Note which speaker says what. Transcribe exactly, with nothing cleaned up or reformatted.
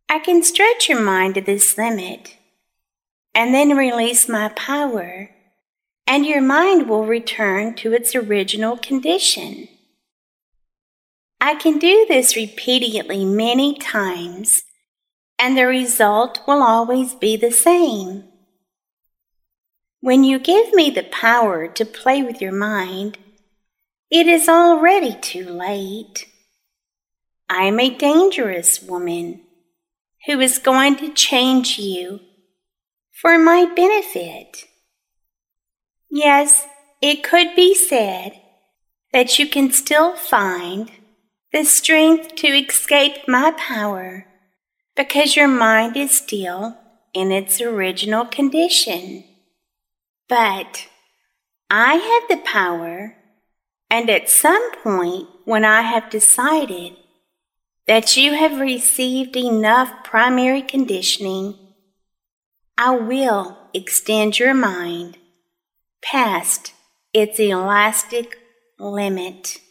Speaker 1: I can stretch your mind to this limit and then release my power, and your mind will return to its original condition. I can do this repeatedly many times, and the result will always be the same. When you give me the power to play with your mind, it is already too late. I am a dangerous woman who is going to change you for my benefit. Yes, it could be said that you can still find the strength to escape my power because your mind is still in its original condition. But I have the power, and at some point when I have decided that you have received enough primary conditioning, I will extend your mind past its elastic limit.